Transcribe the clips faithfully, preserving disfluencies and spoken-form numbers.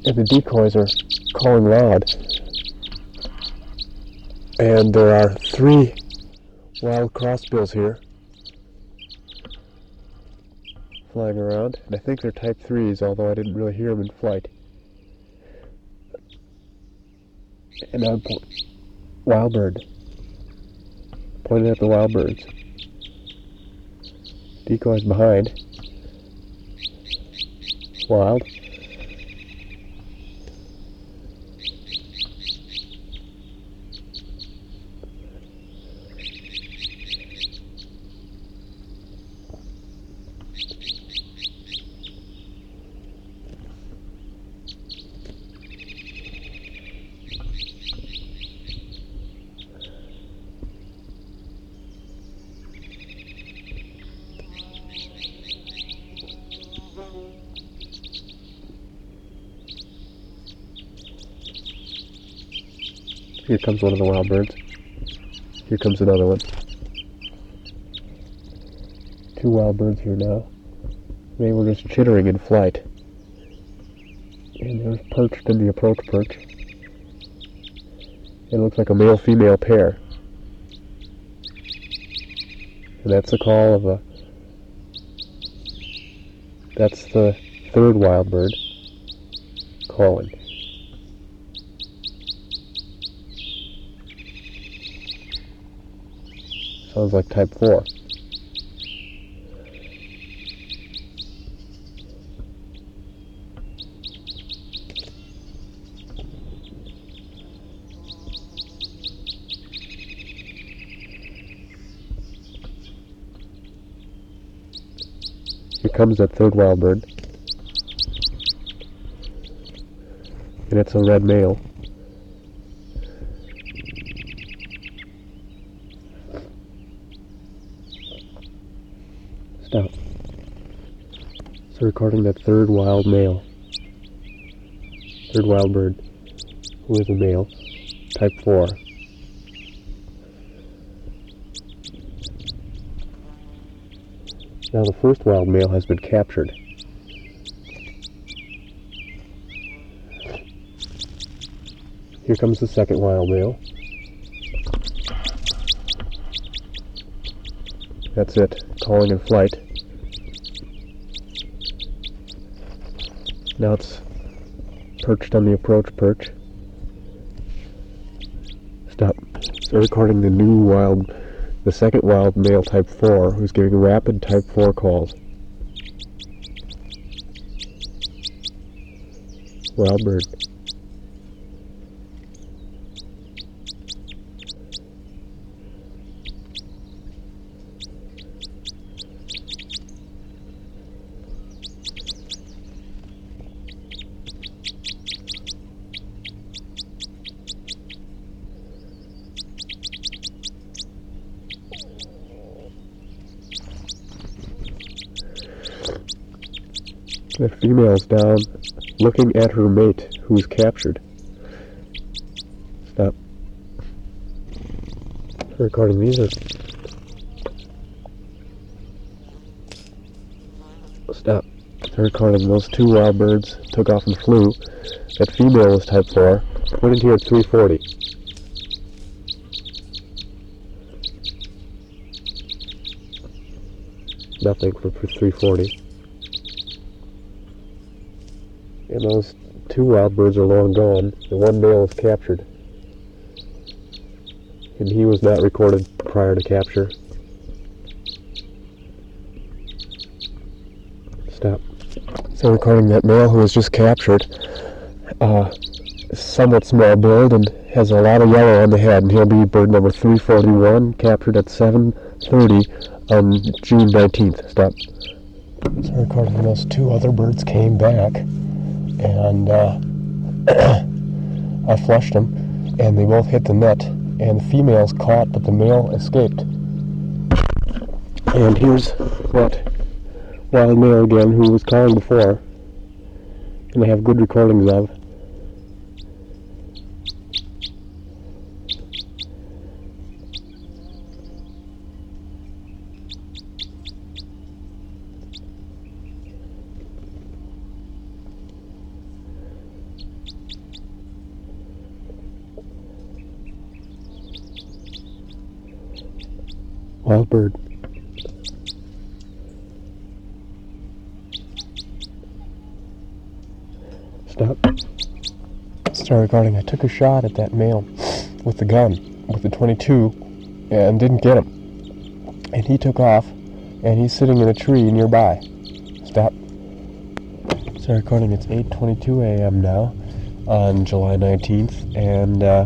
and the decoys are calling loud. And there are three wild crossbills here flying around, and I think they're type threes, although I didn't really hear them in flight. And I'm po- wild bird, pointing at the wild birds. Decoys behind. Wild. Here comes one of the wild birds. Here comes another one. Two wild birds here now. They were just chittering in flight. And they're perched in the approach perch. It looks like a male-female pair. And that's the call of a... That's the third wild bird calling. Sounds like type four. Here comes that third wild bird. And it's a red male. Stop. So recording that third wild male. Third wild bird, who is a male, type four. Now the first wild male has been captured. Here comes the second wild male. That's it, calling in flight. Now it's perched on the approach perch. Stop. So recording the new wild, the second wild male type four, who's giving rapid type four calls. Wild bird. The female's down, looking at her mate, who is captured. Stop. Recording these are... Stop. Recording those two wild birds took off and flew. That female was type four. Went into here at three forty. Nothing for three forty. And those two wild birds are long gone. The one male is captured. And he was not recorded prior to capture. Stop. So recording that male who was just captured. Uh, somewhat small build and has a lot of yellow on the head. And he'll be bird number three forty-one, captured at seven thirty on June nineteenth. Stop. So recording those two other birds came back. And uh, I flushed them, and they both hit the net, and the female's caught, but the male escaped. And here's what wild male again, who was calling before, and I have good recordings of. wild bird. Stop. Start recording. I took a shot at that male with the gun, with the twenty-two, and didn't get him. And he took off, and he's sitting in a tree nearby. Stop. Start recording. It's eight twenty-two a m now on July nineteenth, and uh,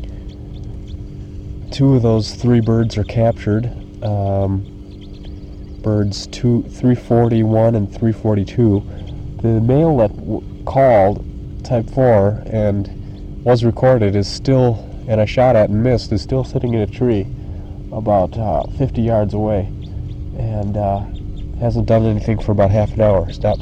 two of those three birds are captured. Um, birds two, three forty-one and three forty-two. The male that w called, type four, and was recorded is still, and I shot at and missed, is still sitting in a tree about uh, fifty yards away, and uh, hasn't done anything for about half an hour. Stop.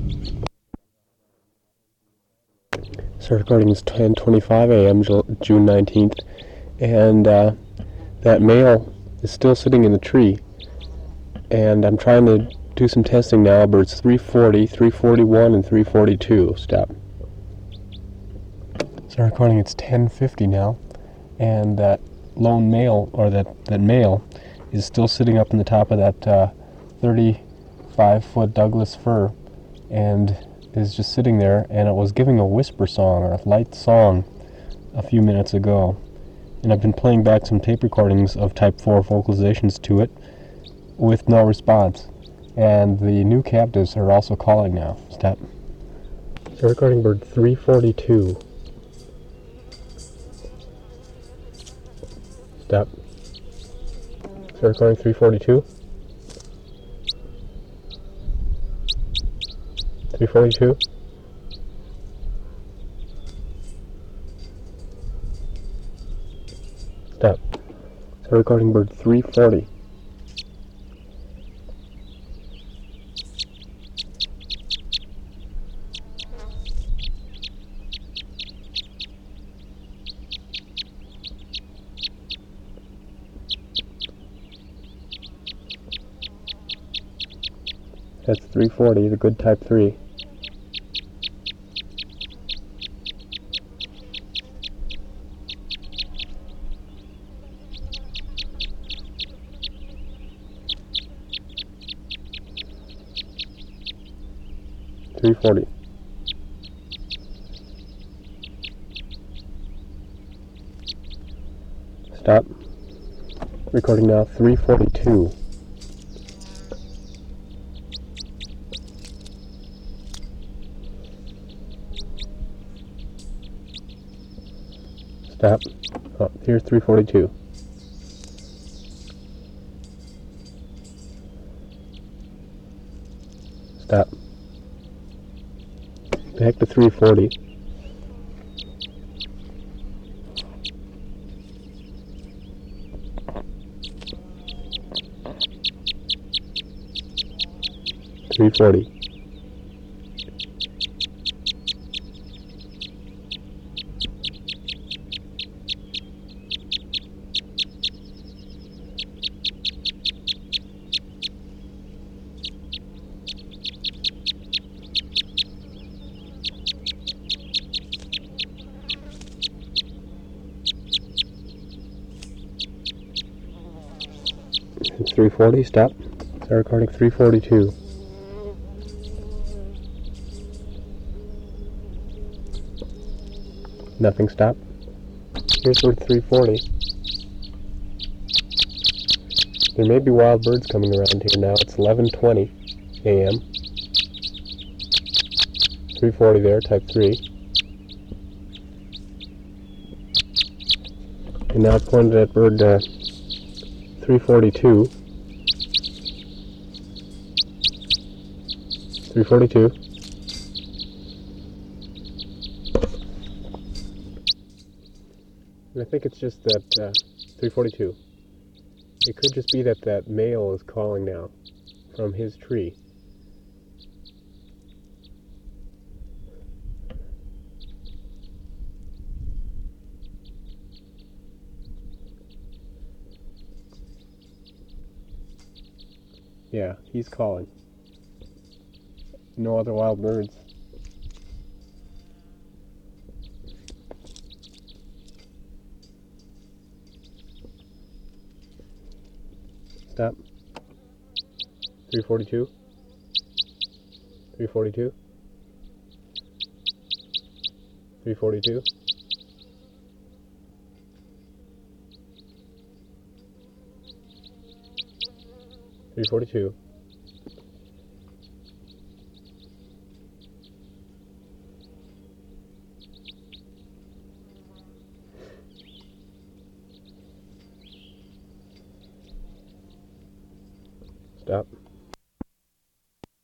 Start recording is ten twenty-five a m June nineteenth, and uh, that male is still sitting in the tree, and I'm trying to do some testing now. Birds three forty, three forty-one, and three forty-two. Stop. Start recording. It's ten fifty now, and that lone male, or that, that male, is still sitting up in the top of that uh, thirty-five foot Douglas fir, and is just sitting there, and it was giving a whisper song, or a light song, a few minutes ago. And I've been playing back some tape recordings of type four vocalizations to it with no response. And the new captives are also calling now. Stop. So recording bird three forty-two. Stop. So recording three forty-two. three forty-two. Stop. So recording bird three forty. That's three forty, the good type three. three forty. Stop. Recording now, three forty-two. Stop. Oh, here's three forty-two. Stop. Back to three forty. three forty. three forty, stop. Start recording three forty-two. Nothing, stop. Here's bird three forty. There may be wild birds coming around here now. It's eleven twenty a m three forty there, type three. And now it's pointed at bird uh, three forty-two. three forty-two. And I think it's just that uh, three forty-two. It could just be that that male is calling now from his tree. Yeah, he's calling. No other wild birds. Stop. Stop. three forty-two. three forty-two. three forty-two. three forty-two. Stop.